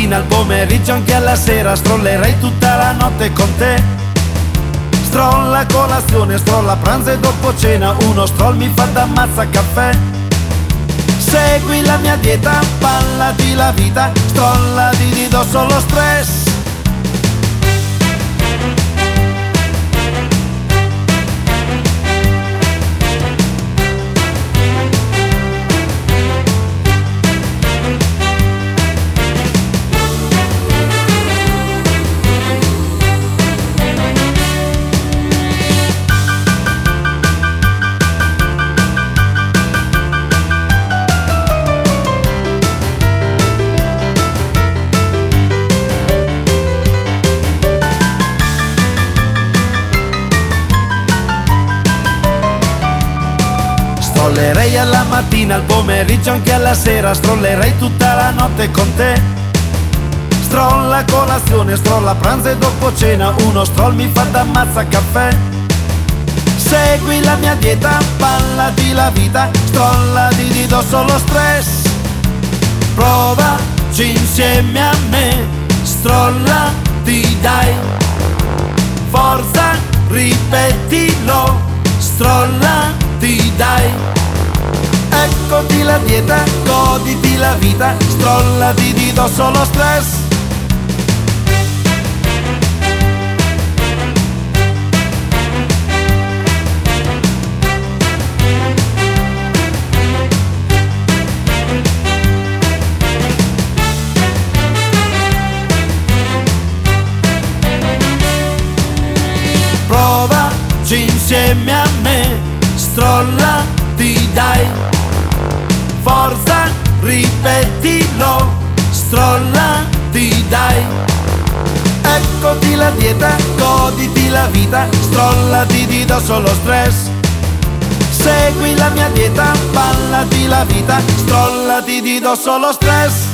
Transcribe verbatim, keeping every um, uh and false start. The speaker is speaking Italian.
mattina al pomeriggio anche alla sera, strollerei tutta la notte con te. Strolla colazione, strolla pranzo e dopo cena, uno stroll mi fa da mazza caffè. Segui la mia dieta, ballati la vita, strollati di dosso lo stress. Strollerei alla mattina, al pomeriggio anche alla sera, strollerei tutta la notte con te. Strolla colazione, strolla pranzo e dopo cena, uno stroll mi fa da mazza caffè. Segui la mia dieta, ballati la vita, strollati di dosso lo stress. Provaci insieme a me, strollati dai, forza ripetilo, strollati dai. Eccoti la dieta, goditi la vita, strollati di dosso lo stress. Provaci insieme a me, strollati dai, forza ripetilo, strollati dai. Eccoti la dieta, goditi la vita, strollati di dosso lo stress. Segui la mia dieta, ballati la vita, strollati di dosso lo stress.